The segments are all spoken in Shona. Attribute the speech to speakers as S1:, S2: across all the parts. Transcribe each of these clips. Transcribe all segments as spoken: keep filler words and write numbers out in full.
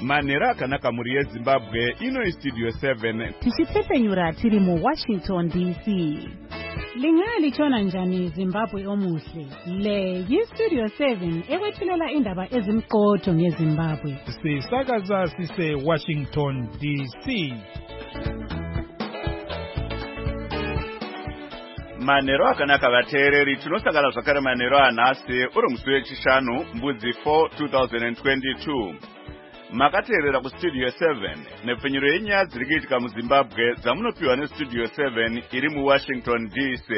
S1: Manera akanaka muri yeZimbabwe ino Studio seven.
S2: Tichipfepenyura tiri mu Washington D C.
S3: Lingali chona njani Zimbabwe omuhle. Le yi Studio seven ekwethulela indaba ezimqotho ngeZimbabwe.
S4: Sisakaza sise Washington D C.
S1: Manero akanaka vateereri tinosangana zvakare manero anhasi uri musi wechishanu mbudzi four two thousand twenty-two. Makateerera kuStudio seven nepfenyuro yenyaya dziri kuitika muZimbabwe dzamunopiwa neStudio seven iri muWashington D C.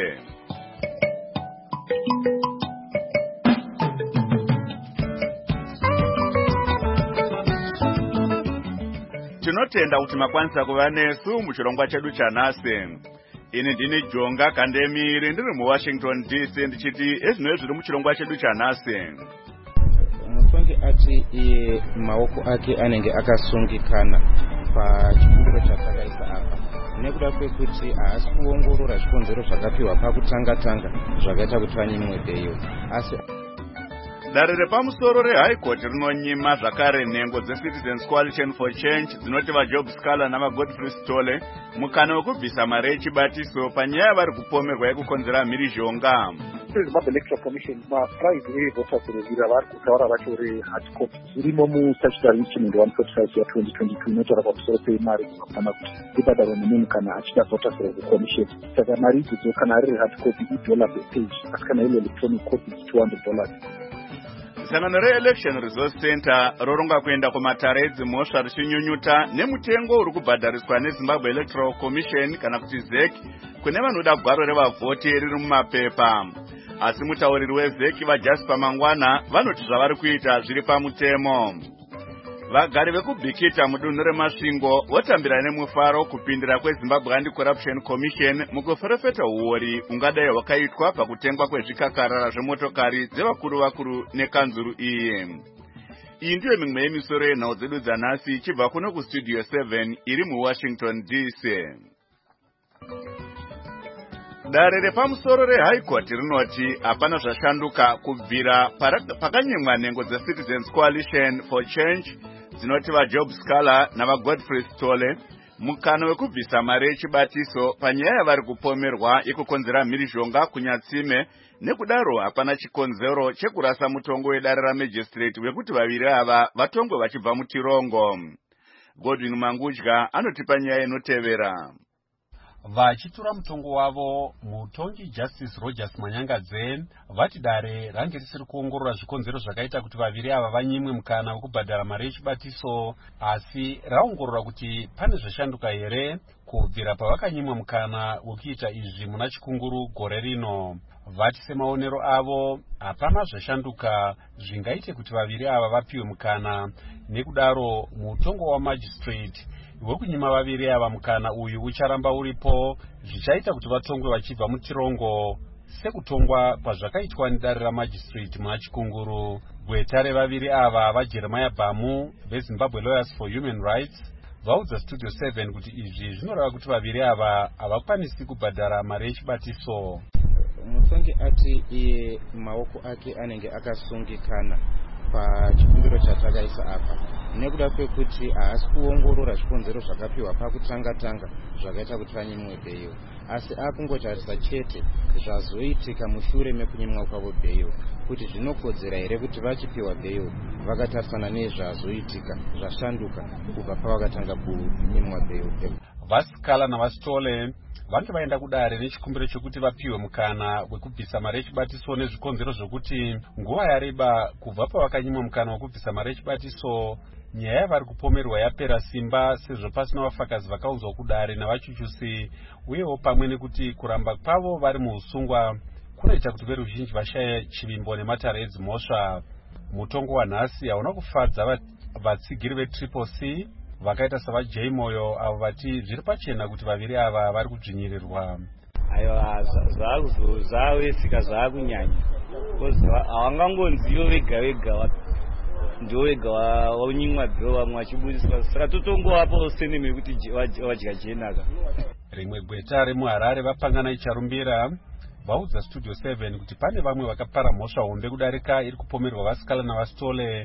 S1: Tinotenda kuti makwanisa kuva nesu muchirongwa chedu chanhasi. Ini ndini Jonga Kandemiri ndiri muWashington D C ndichiti ezvinoi zviri muchirongwa chedu chanhasi.
S5: Mutongi ati iye maoko ake anenge akasungikana pachikumbiro chasakaisa apa nekuda kwekuti haasi kuongorora zvikonzero zvakapiwa pakutanga-tanga zvakaita kuti vanyimwe bheyo. Asi
S1: Dare repamusoro reHigh Court rinonyima zvakare nhengo dzeCitizens Coalition for Change dzinoti vaJob Scaler navaGodfrey Stole mukana wekubvisa mari yechibatiso panyaya vari kupomerwa yekukonzera mhirizhonga.
S6: Zimbabwe Electoral Commission maPrize voters revira vari kutaura vacho rehard copy zvirimo mustatutory instrument one forty-five ya twenty twenty-two inotaura pamusoro pemari dzinofana kuti dzibhadharwe nemunhu kana achida voters commission. Saka mari idzodzo kana ari hard copy idollar per page asi kana iri electronic copy two hundred dollars.
S1: Sangano re-Election Resource Center roronga kuenda kumatare edzimhosva richinyunyuta nemutengo uri kubhadhariswa neZimbabwe Electoral Commission kana kuti Z E C kune vanoda gwaro revavhoti riri mumapepa. Asi mutauriri weZ E C vaJasper Mangwana vanoti zvavari kuita zviri pamutemo. Vagari vekubhikita mudunhu remasvingo votambira nemufaro kupindira kweZimbabwe Anti-Corruption Commission mukuferefeta uori ungadai hwakaitwa pakutengwa kwezvikakarara zvemotokari dzevakuru vakuru nekanzuru iyi. Iyi ndiyo mimwe yemisoro yenhau dzedu dzanhasi ichibva kuno kuStudio seven iri muWashington D C. Dare repamusoro reHigh Court rinoti hapana zvashanduka kubvira pakanyimwa nhengo dzeCitizens Coalition for Change dzinoti vaJob Scaler navaGodfrey Stole mukana wekubvisa mari yechibatiso panyaya yavari kupomerwa yekukonzera mhirizhonga kunyatsime. Nekudaro hapana chikonzero chekurasa mutongo wedare ramagistrate wekuti vaviri ava vatongwe vachibva mutirongo. Godwin Mangudya anotipa nyaya inotevera.
S7: Vachitura mutongo wavo, mutongi Justice Rogers Manyangadze vati dare range risiri kuongorora zvikonzero zvakaita kuti vaviri ava vanyimwe mukana wekubhadhara mari yechibatiso, asi raongorora kuti pane zvashanduka here kubvira pavakanyimwa mukana wekuita izvi muna chikunguru gore rino. Vati semaonero avo hapana zvashanduka zvingaite kuti vaviri ava vapiwe mukana. Nekudaro mutongo wamagistrate wekunyima vaviri ava mukana uyu ucharamba uripo, zvichaita kuti vatongwe vachibva mutirongo sekutongwa kwazvakaitwa nedare ramagistrate muna chikunguru. Gweta revaviri ava vaJeremiah Bhamu veZimbabwe Lawyers for Human Rights vaudza Studio seven kuti izvi zvinoreva kuti vaviri ava havakwanisi kubhadhara mari yechibatiso.
S5: Mutongi ati iye maoko ake anenge akasungikana pachikumbiro chatakaisa apa nekuda kwekuti haasi kuongorora zvikonzero zvakapiwa pakutanga-tanga zvakaita kuti vanyimwe bheyo, asi akungotarisa chete zvazoitika mushure mekunyimwa kwavo bheyo kuti zvinokodzera here kuti vachipiwa bheyo vakatarisana nezvazoitika zvashanduka kubva pavakatanga kunyimwa bheyo.
S7: VaScaler navaStole vange vaenda kudare nechikumbiro chokuti vapiwe mukana wekubvisa mari yechibatiso nezvikonzero zvokuti nguva yareba kubva pavakanyimwa mukana wekubvisa mari yechibatiso nyaya yavari kupomerwa yapera simba sezvo pasina vafakazi vakaudzwa kudare navachuchusi, uyewo pamwe nekuti kuramba kwavo vari muusungwa kunoita kuti veruzhinji vashaya chivimbo nematare edzimhosva. Mutongo wanhasi hauna kufadza vatsigiri veTriple C vakaita savaJ Moyo avo vati zviri pachena kuti vaviri ava vari kudzvinyirirwa.
S8: Aiwa zvavesika zvaakunyanya havangangonzivo vega vega ndo wega waunyimwa bhero vamwe vachibudiswa, saka totongovapawo seneme yekuti vadya jenaka.
S7: Rimwe gweta remuHarare vapangana icharumbira vaudza Studio seven kuti pane vamwe vakapara mhosva hombe kudarika iri kupomerwa vaScaler navaStole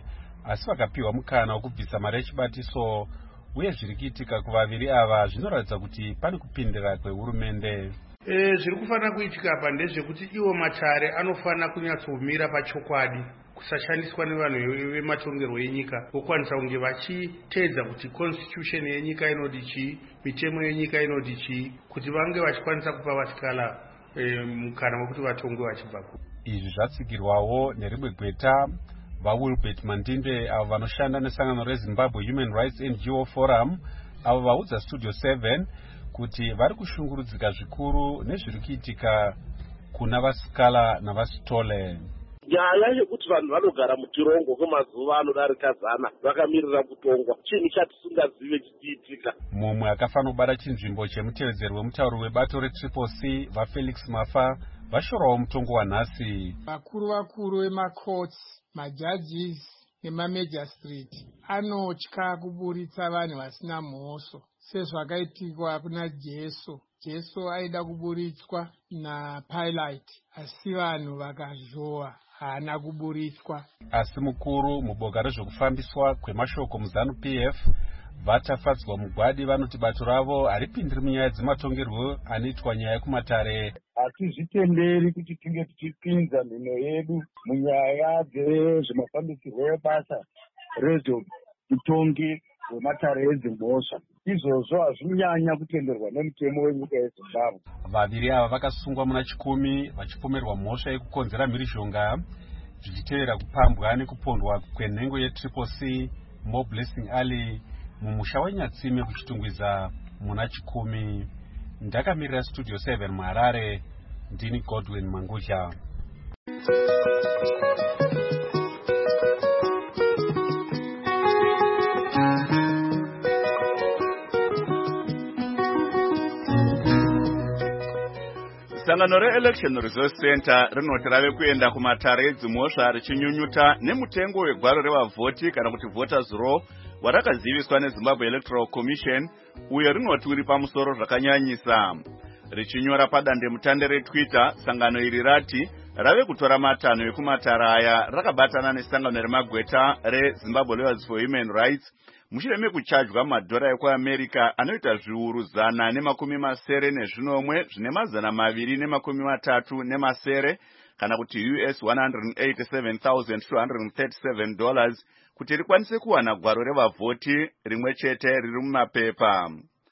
S7: asi vakapiwa mukana wekubvisa mari yechibatiso, uye zviri kuitika kuvaviri ava zvinoratidza kuti pane kupindira kwehurumende.
S9: E, zviri kufanira kuitika apa ndezvekuti iwo matare anofanira kunyatsomira pachokwadi, kusashandiswa nevanhu vematongerwo enyika, vokwanisa kunge vachiteedza kuti constitution yenyika inodi chii, mitemo yenyika inodi chii, kuti vange vachikwanisa kupa vasikala e, mukana wekuti vatongwe vachibva ku.
S7: Izvi zvatsigirwawo nerimwe gweta vaWilbert Mandinde avo vanoshanda nesangano reZimbabwe Human Rights N G O Forum, avo vaudza Studio seven kuti vari kushungurudzika zvikuru nezviri kuitika kuna vasikala navasitole.
S10: Nyaya yekuti vanhu vanogara muchirongo kwemazuva anodarika zana vakamirira kutongwa chinhu chatisingazive chichiitika.
S7: Mumwe akafanira kubata chinzvimbo chemutevedzeri wemutauro webato reTriple C vaFelix Mafa vashorawo mutongo wanhasi.
S11: Vakuru vakuru vemakotsi, majudges nemajistrate anotya kuburitsa vanhu vasina mhoso sezvakaitikwa kuna Jesu. Jesu aida kuburitswa naPilate asi vanhu vakazhowa, haana kuburitswa.
S7: Asi mukuru muboka rezvekufambiswa kwemashoko muZanu P F vatafadzwa mugwadi vanoti bato ravo haripindiri munyaya dzematongerwo anoitwa nyaya yekumatare.
S6: Hatizvitenderi kuti tinge tichipinza mhino yedu munyaya dzezvemafambisirwo ebasa rezveutongi hwematare edzimhosva. Izvozvo hazvinyanya kutenderwa nemutemo wenyika yeZimbabwe.
S7: Vaviri ava vakasungwa muna chikumi vachipomerwa mhosva yekukonzera mhirizhonga zvichitevera kupambwa nekupondwa kwenhengo yeTriple C Mo Blessing Ali mumusha weNyatsime kuchitungwiza muna chikumi. Ndakamirira Studio seven muHarare, ndini Godwin Mangudya.
S1: Sangano re-Election Resource Center rinoti rave kuenda kumatare edzimhosva richinyunyuta nemutengo wegwaro revavhoti kana kuti voters roll warakaziviswa neZimbabwe Electoral Commission, uyo rinoti uri pamusoro zvakanyanyisa. Richinyora padandemutande reTwitter, sangano iri rati rave kutora matanho ekumatare aya rakabatana nesangano remagweta reZimbabwe Lawyers for Human Rights mushure mekuchajwa madhora ekuAmerica anoita zviuru zana nemakumi masere nezvinomwe zvine mazana maviri nemakumi matatu nemasere kana kuti U S one hundred eighty-seven thousand two hundred thirty-seven dollars kuti rikwanise kuwana gwaro revavhoti rimwe chete riri mumapepa.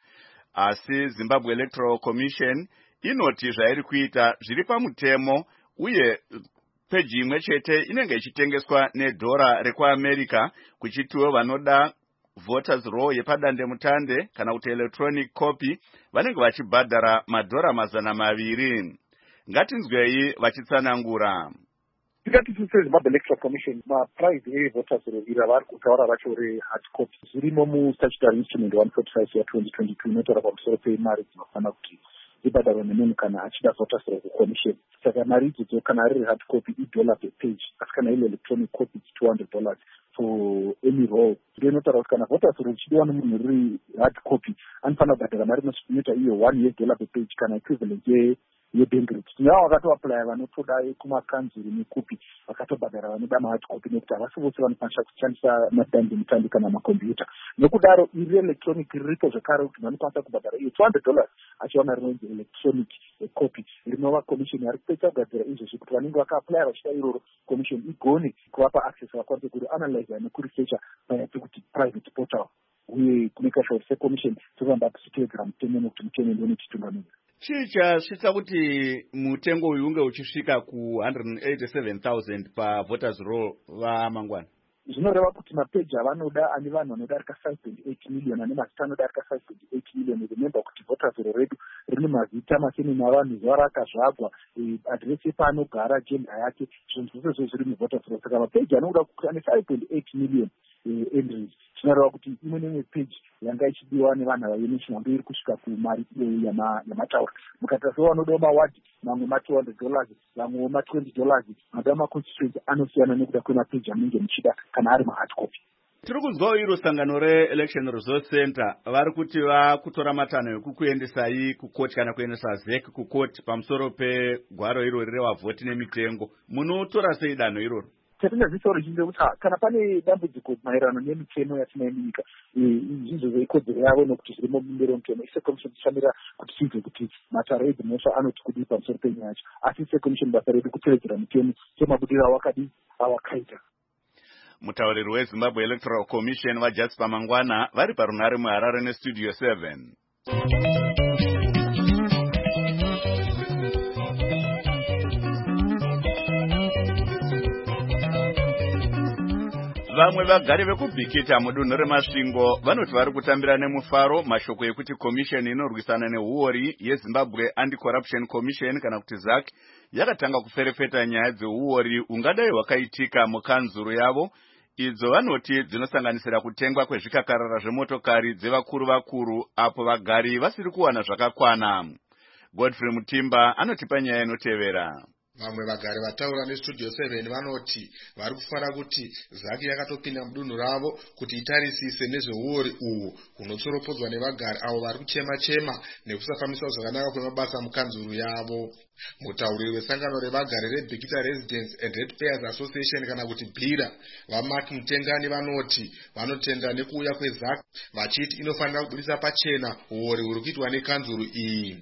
S1: Asi Zimbabwe Electoral Commission inoti zvairi kuita zviri pamutemo, uye peji imwe chete inenge ichitengeswa nedhora rekuAmerica kuchitiwo vanoda voters roll yepadandemutande kana kuti electronic copy vanenge vachibhadhara madhora mazana maviri. Ngatinzwei vachitsanangura.
S6: Tikati seZimbabwe Electoral Commission maprize evoters roll ira vari kutaura vacho rehard copy zvirimo mustatutory instrument one forty-five ya twenty twenty-two inotaura pamusoro pemari dzinofanira kuti ibhadharwa nemunhu kana achida voters roll kucommission. Saka mari idzodzo kana riri hard copy idollar per page, asi kana iri electronic copy two hundred dollars for any roll. Ndio inotaura kuti kana voters roll ichidiwa nemunhu riri hard copy anofanira kubhadhara mari inoita iyo one US dollar per page kana equivalent ye yeBengrate. Tinavo vakatoapply vanotoda kumakanzuru nekupi vakatobhadhara vanoda mahard copy nekuti havasi vose vanokwanisa kushandisa madandemutande kana makombiyuta. Nokudaro iri electronic riripo zvakare kuti vanokwanisa kubhadhara iyo two hundred dollars achiwana rinonzi electronic copy rinova commission yari kupedza kugadzira izvozvo kuti vanenge vakaapply vachida iroro commission igone kuvapa access vakwanise kuri analyze nekuresearcha paya pekuti private portal, uye kumeka sure kuti secommission tofamba tichitevedzera mutemo nekuti mutemo ndiwo unotitungamirira.
S1: Chii chasvitsa kuti mutengo uyu unge uchisvika ku one hundred eighty-seven thousand pavoters roll vamangwana?
S6: Zvinoreva kuti mapeji avanoda ane vanhu vanodarika five point eight million ane mazita anodarika five point eight million. Remember kuti voters roll redu rine mazita masene navanhu zuva rakazvagwa, adresi yepaanogara, gender yake, zvinhu zvose zviri muvoters roll. Saka mapeji anoda kuti ane five point eight million entries. Zvinoreva kuti imwe nemwe page yanga ichidiwa nevanhu vayemission ndo iri kusvika kumari iyoyo yamataura. Mukatarisa vanoda mawadi mamwe ma two hundred dollars vamwe ma twenty dollars. Mada maconstituency anosiyana nekuda kwemapeji anenge muchida kana ari mahard copy.
S1: Tiri kuzwawo iro sangano re-Election Resource Center vari kuti vakutora matanho ekukuendesai kukoti kana kuendesa Z E C kukoti pamusoro pegwaro irori revavhoti nemitengo. Munotora sei danho iroro?
S6: chatingazisawo rechinde kuti kana pane dambudziko maererano nemitemo yatinayo munyika izvizvo zveikodzero yavo nokuti zvirimo mumberi wemutemo ise commission tichamira kuti tinzwe kuti matare edzimhosva anoti kudii pamusoro penyaya yacho, asi ise commission basa redu kutevedzera mutemo semabudiro awakadii awakaita.
S1: Mutauriri weZimbabwe Electoral Commission vaJasper Mangwana vari parunare muHarare nestudio seven. Vamwe vagari vekubhikita mudunhu reMasvingo vanoti vari kutambira nemufaro mashoko ekuti commission inorwisana nehuori yeZimbabwe Anti-Corruption Commission kana kuti Z A C yakatanga kuferefeta nyaya dzehuori ungadai hwakaitika mukanzuru yavo. Idzo vanoti dzinosanganisira kutengwa kwezvikakarara zvemotokari dzevakuru vakuru apo vagari vasiri kuwana zvakakwana. Godfrey Mutimba anotipa nyaya inotevera.
S12: Vamwe vagari vataura nestudio seven vanoti vari kufara kuti Z A C yakatopinda mudunhu ravo kuti itarisise nezveuori uhu hunotsoropodzwa nevagari avo vari kuchema chema nekusafambiswa zvakanaka kwemabasa mukanzuru yavo. Mutauriri wesangano revagari reBhikita Residents and Ratepayers Association kana kuti BHIRA vaMark Mutengani vanoti vanotenda nekuuya kweZ A C vachiti inofanira kubudisa pachena uori huri kuitwa nekanzuru iyi.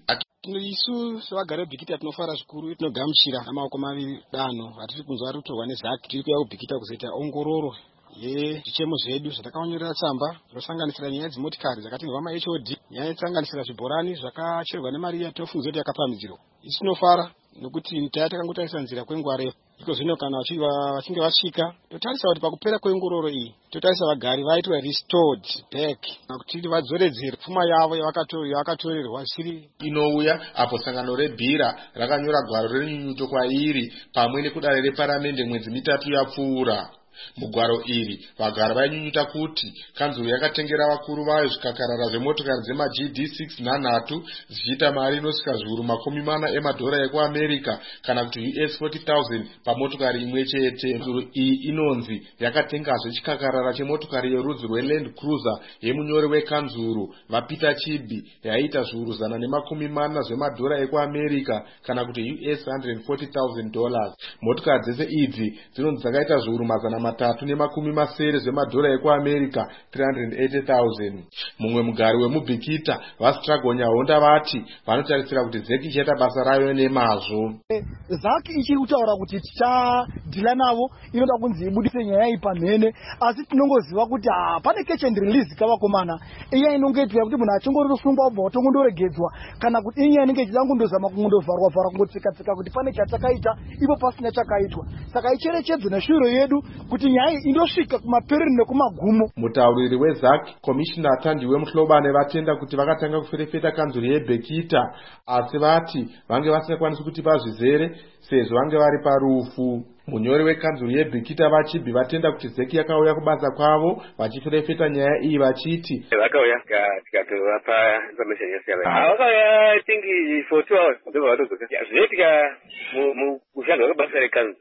S13: Isu sevagari veBhikita tinofara zvikuru, tinogamuchira namaoko maviri danho vatiri kunzwa vari kutorwa neZ A C. Tiri kuuya kuBhikita kuzoita ongororo yezvichemo zvedu zvatakaonyorera tsamba zvinosanganisira nyaya dzimotikari dzakatenderwa maH O D, nyaya dzinosanganisira zvibhorani zvakacherwa nemari yatofungidzwa kuti yakapamhidzirwa. Isu tinofara nokuti taya takangotarisa nzira kwenguva refu. Iko zvino kana vachinge vasvika totarisa kuti pakupera kwengororo iyi totarisa vagari vaitwa restored back kuti vadzoredzere pfuma yavo yavakatorerwa zviri
S12: inouya apo sangano reBHIRA rakanyora gwaro renyunyuto kwairi pamwe nekudare reparamende mwedzi mitatu yapfuura. Mugwaro iri vagari vainyunyuta kuti kanzuru yakatengera vakuru vayo zvikakarara zvemotokari dzemaG D six nhanhatu zvichiita mari inosvika zviuru makumi mana emadhora ekuAmerica kana kuti U S forty thousand pamotokari imwe chete. Kanzuru iyi inonzi yakatengazve chikakarara chemotokari yerudzi rweLand Cruiser yemunyori wekanzuru vaPeter Chibi yaita zviuru zana nemakumi mana zvemadhora ekuAmerica kana kuti U S one hundred forty thousand dollars. Motokari dzese idzi dzinonzi dzakaita zviuru mazana matatu nemakumi masere zvemadhora ekuAmerica three hundred eighty thousand. Mumwe mugari wemuBhikita vaStragonya Honda vati vanotarisira kuti Z A C ichaita basa rayo nemazvo.
S14: Z A C ichiri kutaura kuti tichadhila navo inoda kunzi ibudise nyaya iyi pamhene, asi tinongoziva kuti pane catch and release kavakomana iya inonge iitwa kuti munhu achingorosungwa obva watongondoregedzwa kana kuti inyaya inenge ichida kundozama kundovharwa vharwa kungotsika-tsika kuti pane chatakaita ipo pasina chakaitwa. Saka icherechedze neshwiro yedu kuti nyaya indosvika kumaperero nekumagumo.
S12: Mutauriri weZ A C Commissioner Thandiwe Muhlobane vatenda kuti vakatanga kuferefeta kanzuru yeBhikita asi vati vange vasingakwanisi kuti vazvizere sezvo vange vari parufu. Munyori wekanzuru yeBhikita vaChibi vatenda kuti Z A C yakauya kubasa kwavo vachiferefeta nyaya iyi vachiti
S15: vakauya tikatovapa information yasiyana. Vakauya I think for two hours ndobva vatodzoka. Zvinoitika mukushanda kwebasa rekanzuru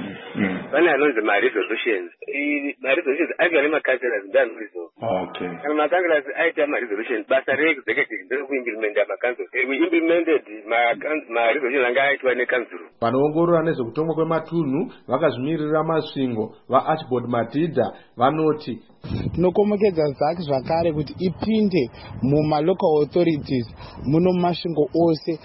S15: vane anonzi maresolutions. Maresolutions aiva nemakanselas ndanorizo.
S16: Okay.
S15: Kana makanselas aita maresolutions basa reexecutive nderekuimplementa makanzuru. We implemented maresolutions anga aitwa nekanzuru.
S12: Vanoongorora nezvekutongwa kwematunhu vakazvimirira Masvingo vaArchibald Madhidha vanoti
S17: tinokomekedza Z A C zvakare kuti ipinde mumalocal authorities muno mumasvingo ose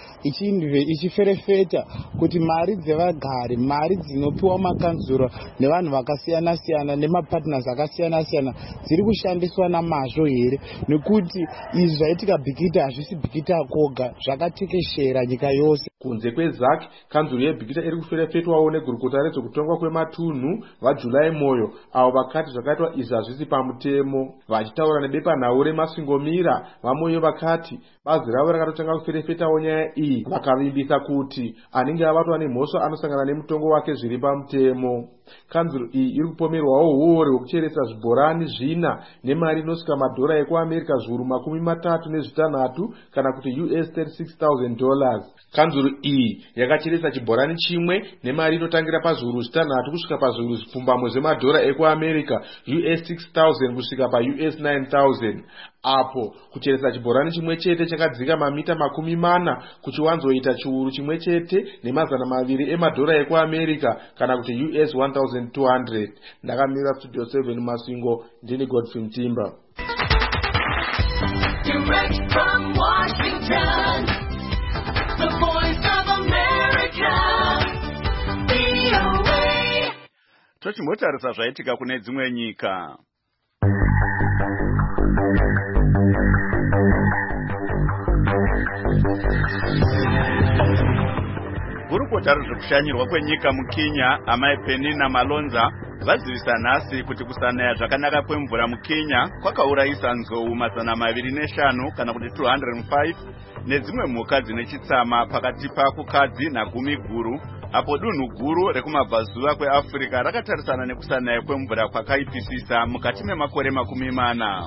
S17: ichiferefeta kuti mari dzevagari, mari dzinopiwa makanzuro nevanhu vakasiyana siyana nemapartners akasiyana siyana dziri kushandiswa namazvo here, nekuti izvi zvaitika Bhikita hazvisi Bhikita koga, zvakatekeshera nyika yose.
S12: Kunze kweZ A C kanzuru yeBhikita iri kuferefetwawo negurukota rezvekutongwa kwematunhu vaJulai Moyo avo vakati zvakaitwa izvi hazvisi pamutemo. Vachitaura nebepanhau reMasvingomira vaMoyo vakati bazi ravo rakatotanga kuferefetawo nyaya iyi vakavimbisa kuti anenge avatwa nemhosva anosangana nemutongo wake zviri pamutemo. Kanzuru iyi iri kupomerwawo huori hwekucheresa zvibhorani zvina nemari inosvika madhora ekuAmerica zviuru makumi matatu nezvitanhatu kana kuti U S thirty-six thousand dollars. Kanzuru iyi yakacheresa chibhorani chimwe nemari inotangira pazviuru zvitanhatu kusvika pazviuru zvipfumbamwe zvemadhora ekuamerica U S six thousand kusvika paU S nine thousand, apo kucheresa chibhorani chimwe chete chakadzika mamita makumi mana kuchiwanzoita chiuru chimwe chete nemazana maviri emadhora ekuamerica kana kuti U S one thousand two hundred. Ndakamira studio seven Masvingo, ndini Godfrey Mtimba.
S16: Direct from Washington, the voice of America, V O A.
S1: Tochimotarisa zvaitika kune dzimwe nyika. Gurukota rezvekushanyirwa kwenyika muKenya, amai Penina Malonza vazivisa nhasi kuti kusanaya zvakanaka kwemvura muKenya kwakaurayisa nzou mazana maviri neshanu kana kuti two hundred five nedzimwe mhuka dzine chitsama pakati pakukadzi nagumi guru, apo dunhu guru rekumabvazuva kweAfrica rakatarisana nekusanaya kwemvura kwakaipisisa mukati memakore makumi mana.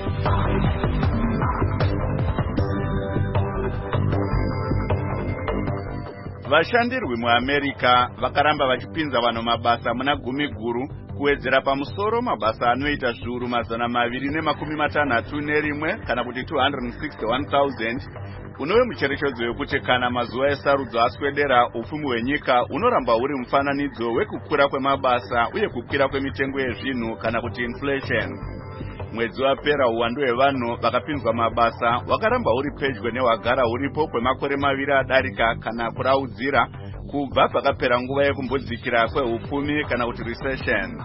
S1: Vashandirwi muAmerica vakaramba vachipinza vanhu mabasa muna gumi guru kuwedzera pamusoro mabasa anoita zviuru mazana maviri nemakumi matanhatu nerimwe kana kuti two hundred sixty-one thousand, unove mucherechedzo wekuti kana mazuva esarudzo aswedera upfumi hwenyika unoramba uri mufananidzo wekukura kwemabasa uye kukwira kwemitengo yezvinhu kana kuti inflation. Mwedzi wapera uwandu hwevanhu vakapinzwa mabasa wakaramba uri pedyo newagara uripo kwemakore maviri adarika kana kuraudzira kubva pakapera nguva yekumbodzikira kwehupfumi kana kuti recession.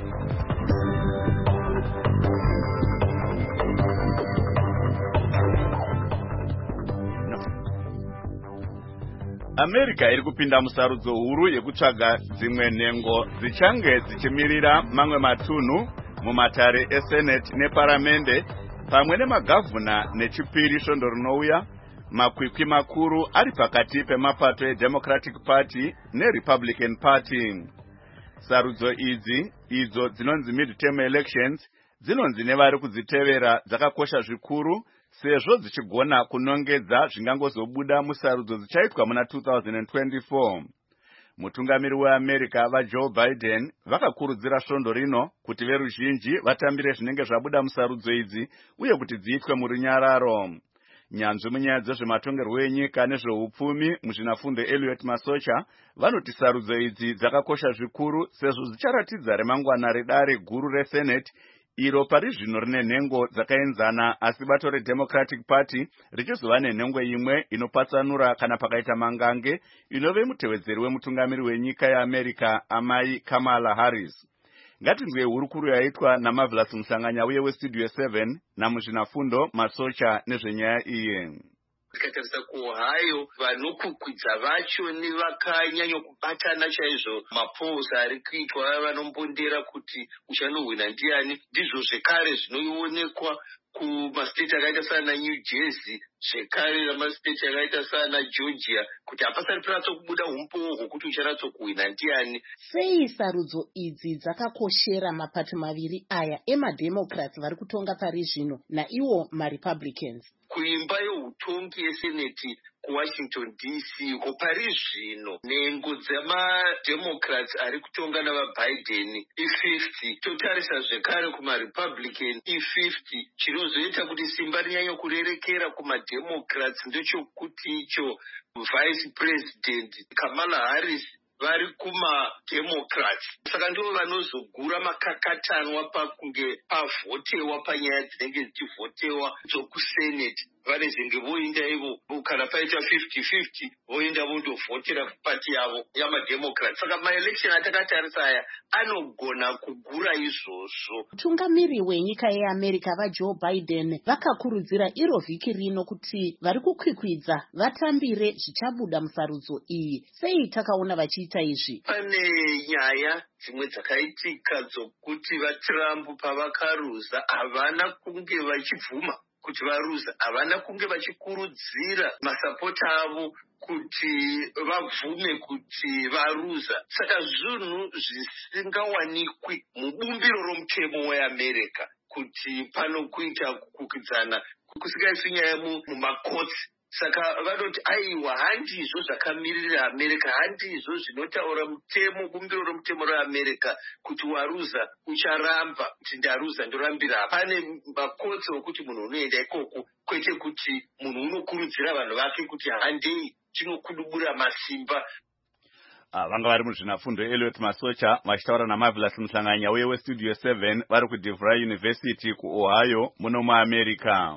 S1: America iri kupinda musarudzo huru yekutsvaga dzimwe nhengo dzichange dzichimirira mamwe matunhu mumatare eSenate neparamende pamwe nemagavhuna nechipiri svondo rinouya, makwikwi makuru ari pakati pemapato eDemocratic Party neRepublican Party. Sarudzo idzi idzo dzinonzi midterm elections dzinonzi nevari kudzitevera dzakakosha zvikuru sezvo dzichigona kunongedza zvingangozobuda musarudzo dzichaitwa muna two thousand twenty-four. Mutungamiri weAmerica vaJoe Biden vakakurudzira svondo rino kuti veruzhinji vatambire zvinenge zvabuda musarudzo idzi uye kuti dziitwe murunyararo. Nyanzvi munyaya dzezvematongerwo enyika nezvehupfumi muzvinafundo Elliot Masocha vanoti sarudzo idzi dzakakosha zvikuru sezvo dzicharatidza remangwana redare guru reSenate iro pari zvino rine nhengo dzakaenzana asi bato reDemocratic Party richizova nenhengo imwe inopatsanura kana pakaita mangange inove mutevedzeri wemutungamiri wenyika yeAmerica amai Kamala Harris. Ngatinzwe hurukuru yaitwa naMarvelous Musanganya uye weStudio seven namuzvinafundo Masocha nezvenyaya iyi.
S18: Tikatarisa kuOhio vanokukwidza vacho nevakanyanya kubatana chaizvo mapouzi ari kuitwa vanombondera kuti uchanohwina ndiani, ndizvo zvekare zvinoonekwa kumastate akaita sana New Jersey, zvekare namastate akaita sana Georgia, kuti hapasari paratso kubuda umpowo hwokuti ucharatso kuhwina ndiani.
S2: Sei sarudzo idzi dzakakoshera mapato maviri aya emademocrats vari kutonga pari zvino naiwo maRepublicans?
S18: Kuimba yeutongi yeseneti kuWashington D C ko pari zvino nhengo dzemademocrats ari kutonga navaBiden i-fifty, totarisa zvekare kumaRepublican i-fifty. Chinozoita kuti simba rinyanya kurerekera kumademocrats ndechokuti icho vice president Kamala Harris vari kumademocrats, saka ndivo vanozogura makakatanwa pakunge pavhotewa panyaya dzinenge dzichivhotewa dzokuseneti. Vanezenge voenda ivo kana paita fifty fifty voenda vondovhotera pati yavo yamademocrats. Saka maelection atakatarisa aya anogona kugura izvozvo.
S2: Mutungamiri wenyika yeAmerica vaJoe Biden vakakurudzira iro vhiki rino kuti vari kukwikwidza vatambire zvichabuda musarudzo iyi. Sei takaona vachiita izvi?
S18: Pane nyaya dzimwe dzakaitika dzokuti vaTrump pavakaruza havana kunge vachibvuma kuti varuza, havana kunge vachikurudzira masapota avo kuti vabvume kuti varuza. Saka zvinhu zvisingawanikwi mubumbiro romutemo weAmerica kuti pano kuita kukwikwidzana kusingaisi nyaya mumakotsi saka vanoti aiwa handizvo zvakamirira america, handizvo zvinotaura mutemo, bumbiro romutemo reamerica kuti waruza ucharamba kuti ndaruza ndorambira. Pane makotsi okuti munhu unoenda ikoko, kwete kuti munhu unokurudzira vanhu vake kuti handei tinokudubura masimba.
S1: Ah, vanga vari muzvinafundo Elliot Masocha vachitaura naMarvelous Muhlanganya uye weStudio seven vari kuDevry University kuOhio muno muAmerica.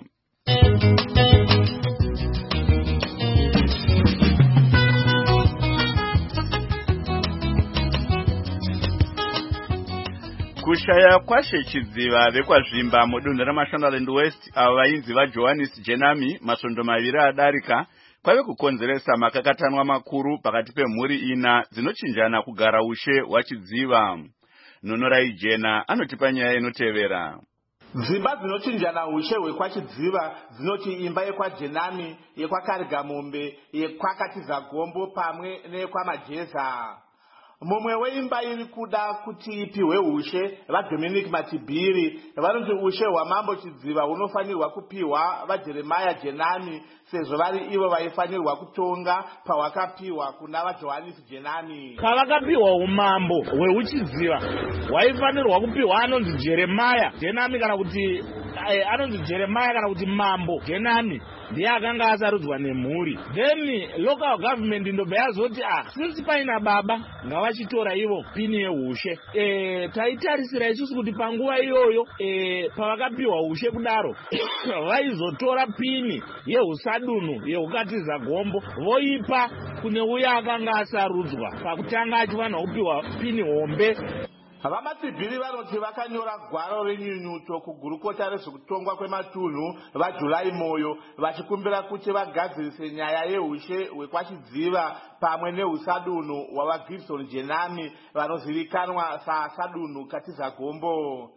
S1: Kushaya kwashe chidziva vekwazvimba mudunhu raMashonaland West avo vainzi vaJohannes Jenami masvondo maviri adarika kwave kukonzeresa makakatanwa makuru pakati pemhuri ina dzinochinjana kugara ushe hwachidziva. Nunurai Jena anotipa nyaya inotevera.
S19: Dzimba dzinochinjana ushe hwekwachidziva dzinoti imba yekwaJenami, yekwakarigamombe, yekwakatizagombo pamwe neyekwamajeza. Mumwe weimba iri kuda kuti ipiwe ushe vaDominic Matibiri vanoti ushe hwamambo chidziva hunofanirwa kupiwa vaJeremiah Jenami sezvo vari ivo vaifanirwa kutonga pahwakapiwa kuna vaJohannes Jenami.
S20: Pavakapiwa umambo hweuchidziva hwaifanirwa kupiwa anonzi Jeremiah Jenami kana kuti anonzi Jeremiah kana kuti mambo Jenami ndiye akanga asarudzwa nemhuri. Then local government ndobva yazoti ah since paina baba ngavachitora ivo pini yeushe. E, taitarisira isusu kuti panguva iyoyo e, pavakapiwa ushe kudaro vaizotora pini yehusadunu yehukatizagombo voipa kune uya akanga asarudzwa pakutanga achivanha kupiwa pini hombe.
S19: Vamatibhiri vanoti vakanyora gwaro renyunyuto kugurukota rezvekutongwa kwematunhu vaJulai Moyo vachikumbira kuti vagadzirise nyaya yeushe hwekwachidziva pamwe nehusadunhu hwavaGibson Jenami vanozivikanwa sasadunhu Katizagombo.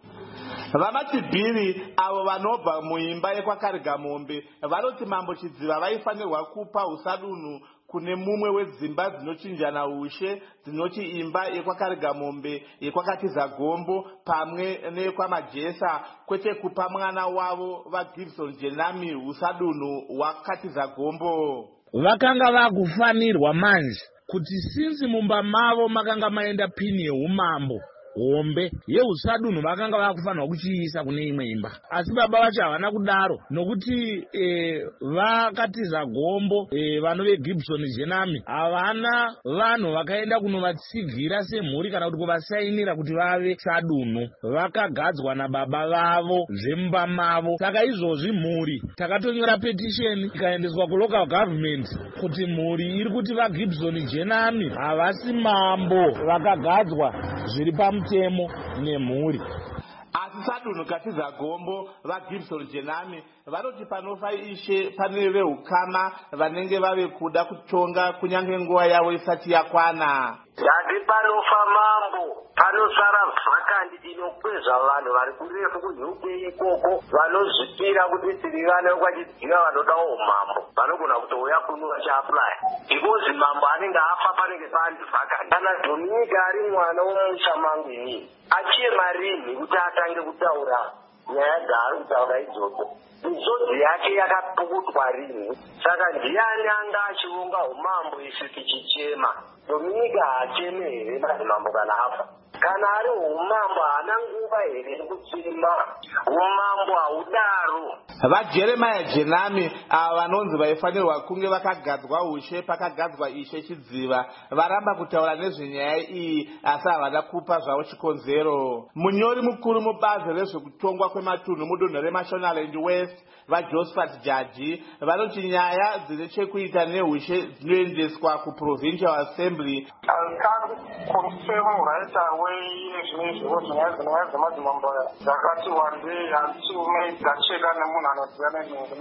S19: Vamatibhiri avo vanobva muimba yekwakarigamombe vanoti mambo chidziva vaifanirwa kupa husadunhu kune mumwe wedzimba dzinochinjana ushe dzinoti imba yekwakarigamombe, yekwakatizagombo pamwe neyekwamajesa, kwete kupa mwana wavo vaGibson Jenami husadunhu hwakatizagombo.
S20: Vakanga vakufanirwa manje kuti sinzi mumba mavo makanga maenda pini yeumambo hombe yehusadunhu vakanga vakufanirwa kuchiisa kune imwe imba, asi baba vacho havana kudaro nokuti e, vakatizagombo e, vano veGibson Jenami havana vanhu vakaenda kunovatsigira semhuri kana kuti kuvasainira kuti vave sadunhu. Vakagadzwa nababa vavo zvemumba mavo. Saka izvozvi mhuri takatonyora petition ikaendeswa kulocal government kuti mhuri iri kuti vaGibson Jenami havasi mambo vakagadzwa zviri pamutemo nemhuri.
S19: Asi sadunhu Katizagombo vaGibson Jenami vanoti panofa ishe pane vehukama vanenge vave kuda kutonga kunyange nguva yavo isati yakwana.
S21: Yati panofa mambo panosara vhakandi inokwezva vanhu vari kurefu kunyuke ikoko vanozvipira kuti tiri vana vekwachidziva vanodawo umambo vanogona kutouya kuno vachiaplya because mambo anenge afa panenge paandi vhakandi. Kana Dominic ari mwana womushamangu inini achema rini kuti atange kutaura nyaya dzaari kutaura idzodzo, misodzi yake yakapukutwa rini? Saka ndiani anga achivonga umambo isi tichichema? Dominic haacheme here madzimambo kana afa? Kana ari umambo haana nguva here yekuchema? Umambo haudaro.
S19: VaJeremiah Jenami ava vanonzi vaifanirwa kunge vakagadzwa ushe pakagadzwa ishe chidziva varamba kutaura nezvenyaya iyi asi havada kupa zvavo chikonzero. Munyori mukuru mubazi rezvekutongwa kwematunhu mudunhu reMashonaland West vaJosephat Jaji vanoti nyaya dzine chekuita neushe dzinoendeswa kuProvincial Assembly
S22: dzakati wandei handisi umei dzacheka nemunhu anoziva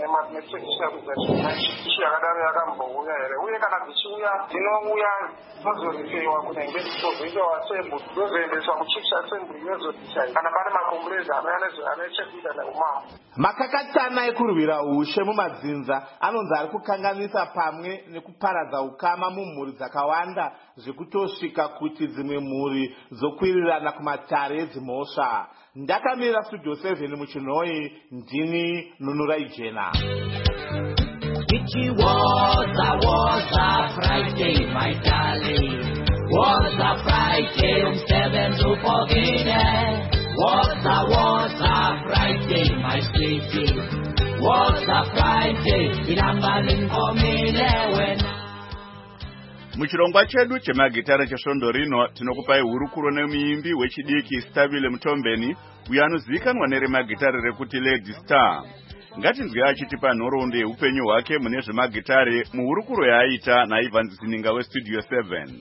S22: netekisi yakadaro yakambouya here, uye kana dzichiuya dzinouya dzozorifeiwa kunenge Provincial Assembly dzozoendeswa kuChiefs Assembly yozodecide kana pane makomburezi ane chekuita neumambo.
S19: Makakatana ekurwira ushe mumadzinza anonzi ari kukanganisa pamwe nekuparadza ukama mumhuri dzakawanda zvekutosvika kuti dzimwe mhuri dzokwirirana kumatare edzimhosva. Ndakamira Studio seven muchinhoi, ndini Nunurai Jena.
S16: She was a, was a Friday, my darling. Was a Friday from seven to fourteen. Was a, was a Friday, my sweetie. Was a Friday, inambanin komine wena.
S1: Muchirongwa chedu chemagitara chesvondo rino tinokupai hurukuro nemuimbi wechidiki Stabile Mutombeni uyo anozivikanwa neremagitare rekuti Lady Star. Ngatinzwe achitipa nhoroondo yeupenyu hwake mune zvemagitare muhurukuro yaaita naIvan Zininga weStudio seven.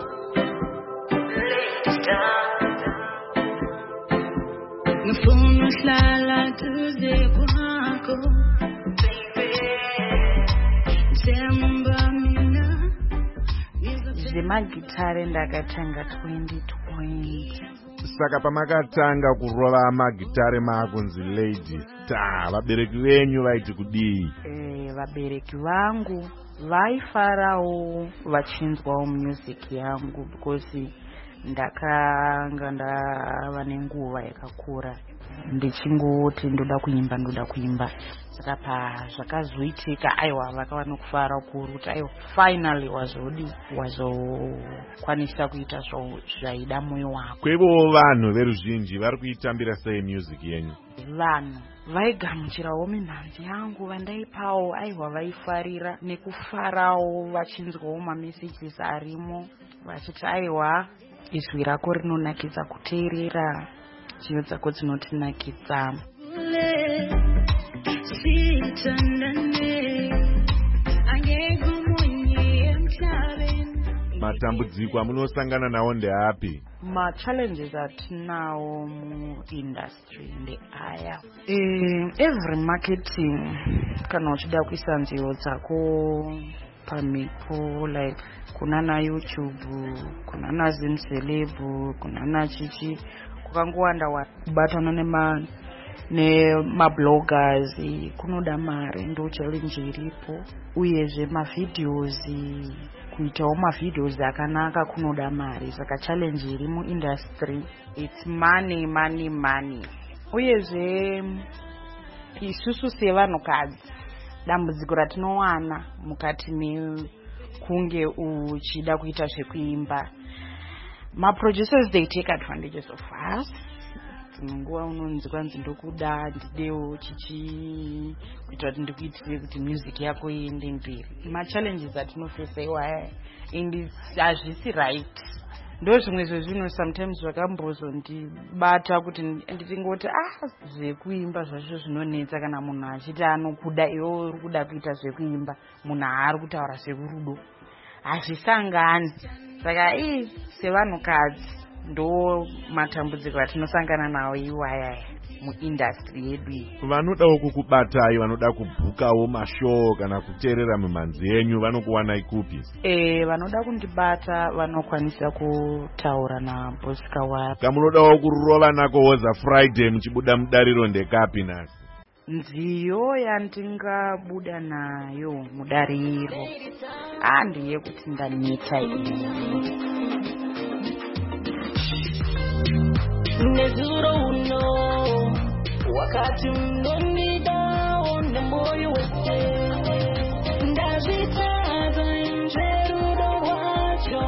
S16: Ngifuna uhlala duze kwakho
S3: zvemagitare ndakatanga twenty twenty.
S4: Saka pamakatanga kurova magitare makunzi Lady Star, vabereki venyu vaiti kudii?
S3: Eh, vabereki vangu vaifarawo vachinzwawo music yangu because ndakanga ndava nenguva yakakura ndichingoti ndoda kuimba ndoda kuimba. Saka pazvakazoitika aiwa vakava nokufara kuru kuti aiwa finally wazodi wazokwanisa kuita zvaida mwoyo wako.
S4: Kwevo vanhu veruzhinji vari kuitambira sei music yenyu?
S3: Vanhu vaigamuchirawo minhanzi yangu vandaipawo aiwa vaifarira nekufarawo vachinzwawo mamessages arimo vachiti aiwa izwi rako rinonakidza kuteerera, nziyo dzako dzinotinakidza.
S4: Matambudziko amunosangana nawo ndeapi?
S3: Ma challenges atinawo muindustry ndeaya. Eh, every marketing kana uchida kuisa nziyo dzako pamipo, like kuna na YouTube, kuna na Zimceleb, kuna na chichi, kukangowanda wa kubatana nema nema bloggers kunoda mare, ndo challenge iripo. Uyezve ma videos, kuitawo ma videos akanaka kunoda mare. Saka challenge iri mu industry it's money money money. Uyezve isusu sevanhukadzi dambudziko ratinowana mukati me kunge uchida kuita zvekuimba, ma producers they take advantages of us. Nguva unonzi kwanzi ndokuda ndidewo chichi kuita kuti ndikuitire kuti music yako iende mberi. Ma challenges atinofesa iwaya and hazvisi right. Ndo zvimwe zvezvino sometimes zvakambozondibata kuti nditingoti ah zvekuimba zvacho zvinonetsa kana munhu achiti anokuda iwe uri kuda kuita zvekuimba munhu haari kutaura zvekurudo hazvisangani. Saka ii sevanhukadzi ndo matambudziko atinosangana nawo iwaya muindustry yedu iyi.
S4: Vanodawo kukubatai, vanoda kubhukawo mashow kana kuteerera mimhanzi yenyu vanokuwanai kupi?
S3: Eh, vanoda kundibata vanokwanisa kutaura naBosca wavo.
S4: Kamunodawo kurova nako Woza Friday muchibuda mudariro ndekapi nasi?
S3: Nziyo yandingabuda nayo mudariro handiye kuti ndaneta ini.
S16: Nezuro uno wakati mnonida one moyo wese ndazvitaza njerudo rwacho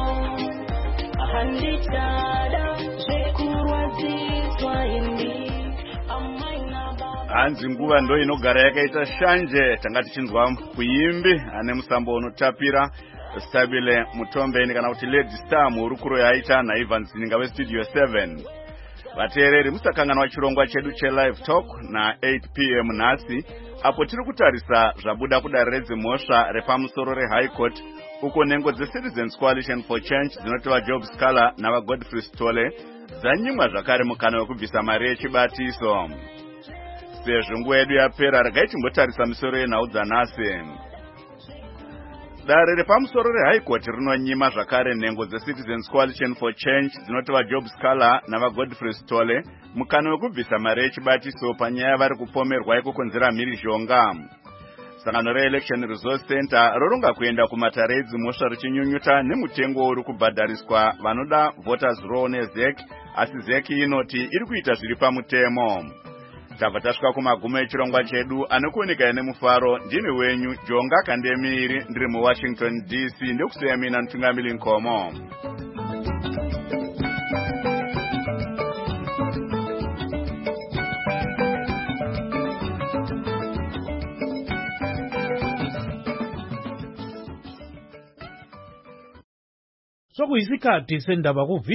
S16: handitada zvekurwadziswa ini amaina baba.
S1: Hanzi nguva ndo inogara yakaita shanje tanga tichinzwa kuimbi ane musambo unotapira Stabile Mutombeni kana kuti Lady Star muhurukuro yaaita naIvan Zininga weStudio seven. Vateereri musakangana wachirongwa chedu chelive talk na eight p m nhasi apo tiri kutarisa zvabuda kudare redzimhosva repamusoro reHigh Court uko nhengo dzeCitizens Coalition for Change dzinoti vaJob Scaler navaGodfrey Stole dzanyimwa zvakare mukana wekubvisa mari yechibatiso. Sezvo nguva yedu yapera regai timbotarisa misoro yenhau dzanhasi. Dare repamusoro reHigh Court rinonyima zvakare nhengo dzeCitizens Coalition for Change dzinoti vaJob Scaler navaGodfrey Stole mukana wekubvisa mari yechibatiso panyaya vari kupomerwa yekukonzera mhirizhonga. Sangano reElection Resource Center roronga kuenda kumatare edzimhosva richinyunyuta nemutengo uri kubhadhariswa vanoda voters roll neZEC, asi ZEC inoti iri kuita zviri pamutemo. tabva tasvika kumagumo echirongwa chedu anokuoneka nemufaro. Ndini wenyu Jonga Kandemiri, ndiri muWashington D C. Ndekusiya mina Ntungamili Nkomo.
S5: Sokuyisikhathi sendaba ku